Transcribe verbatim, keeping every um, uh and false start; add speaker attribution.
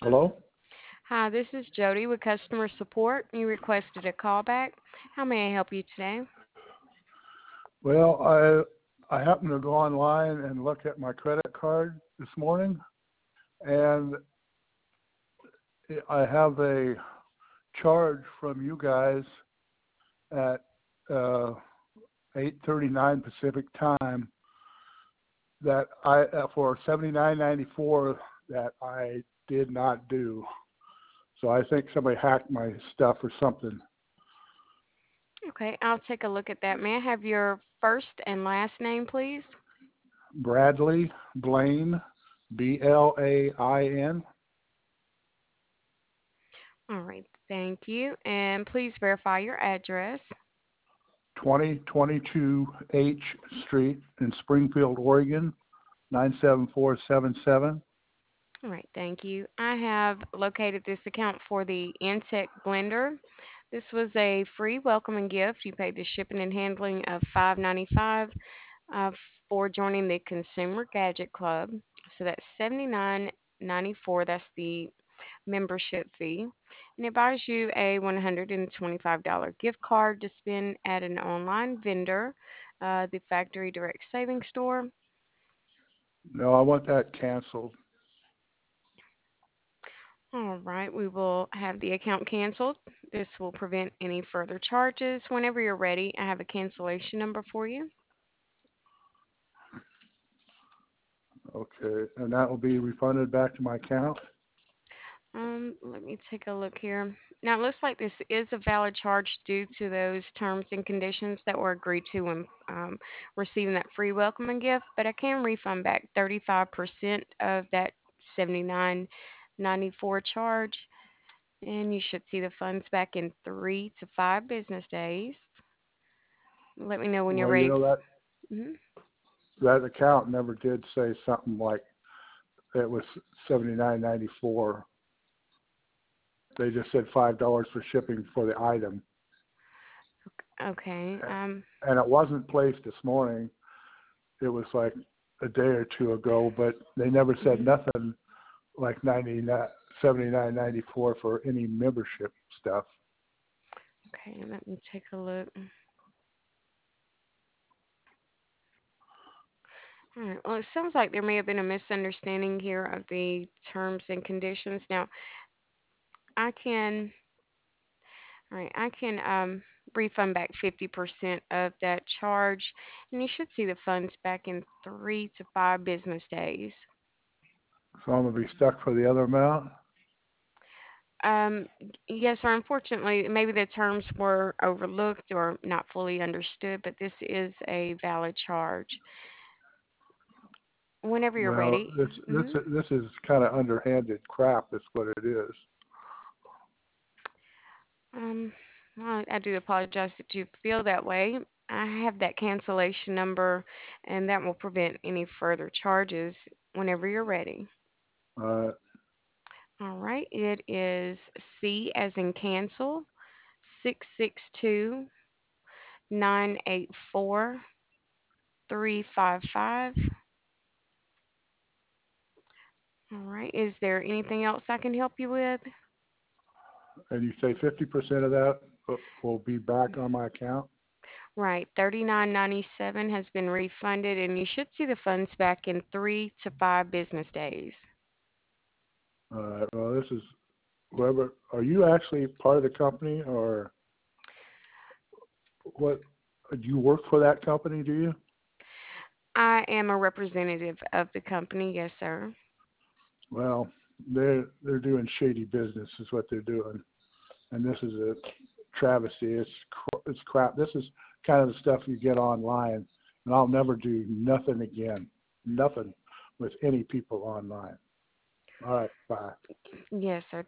Speaker 1: Hello?
Speaker 2: Hi, this is Jody with customer support. You requested a callback. How may I help you today?
Speaker 1: Well, I I happened to go online and look at my credit card this morning, and I have a charge from you guys at uh, eight thirty-nine Pacific time that I uh, for seventy-nine ninety-four that I did not do. So I think somebody hacked my stuff or something.
Speaker 2: Okay, I'll take a look at that. May I have your first and last name, please?
Speaker 1: Bradley Blaine, B L A I N.
Speaker 2: All right, thank you. And please verify your address.
Speaker 1: twenty twenty-two H Street in Springfield, Oregon, nine seven four seven seven.
Speaker 2: All right, thank you. I have located this account for the Intech Blender. This was a free welcoming gift. You paid the shipping and handling of five ninety-five uh, for joining the Consumer Gadget Club. So that's seventy-nine ninety-four. That's the membership fee, and it buys you a one hundred twenty-five dollars gift card to spend at an online vendor, uh, the Factory Direct Savings Store.
Speaker 1: No, I want that canceled.
Speaker 2: All right, we will have the account canceled. This will prevent any further charges. Whenever you're ready, I have a cancellation number for you.
Speaker 1: Okay, and that will be refunded back to my account.
Speaker 2: Um, let me take a look here. Now, it looks like this is a valid charge due to those terms and conditions that were agreed to when um, receiving that free welcoming gift, but I can refund back thirty-five percent of that seventy-nine ninety-four charge, and you should see the funds back in three to five business days. Let me know when you're
Speaker 1: Well, you
Speaker 2: ready.
Speaker 1: know that
Speaker 2: Mhm.
Speaker 1: that account never did say something like it was seventy-nine ninety-four. They just said five dollars for shipping for the item,
Speaker 2: Okay. Um,
Speaker 1: and it wasn't placed this morning. It was like a day or two ago, but they never said
Speaker 2: mhm.
Speaker 1: nothing like ninety seventy nine ninety four for any membership stuff.
Speaker 2: Okay, let me take a look. All right. Well, it sounds like there may have been a misunderstanding here of the terms and conditions. Now, I can, all right, I can um, refund back fifty percent of that charge, and you should see the funds back in three to five business days.
Speaker 1: So I'm gonna be stuck for the other amount.
Speaker 2: Um, yes, sir. Unfortunately, maybe the terms were overlooked or not fully understood, but this is a valid charge. Whenever you're
Speaker 1: Well,
Speaker 2: ready.
Speaker 1: this this
Speaker 2: Hmm.
Speaker 1: this is kind of underhanded crap. That's what it is.
Speaker 2: Um, well, I do apologize that you feel that way. I have that cancellation number, and that will prevent any further charges whenever you're ready.
Speaker 1: Uh,
Speaker 2: All right, it is C as in cancel, six six two nine eight four three five five. All right, is there anything else I can help you with?
Speaker 1: and you say fifty percent of that will be back on my account.
Speaker 2: Right, thirty-nine ninety-seven has been refunded, and you should see the funds back in three to five business days.
Speaker 1: Uh, well, this is whoever. Are you actually part of the company, or what? Do you work for that company? Do you?
Speaker 2: I am a representative of the company, yes, sir.
Speaker 1: Well, they're they're doing shady business, is what they're doing, and this is a travesty. It's cr- it's crap. This is kind of the stuff you get online, and I'll never do nothing again. Nothing with any people online. All right, bye.
Speaker 2: Yes, sir.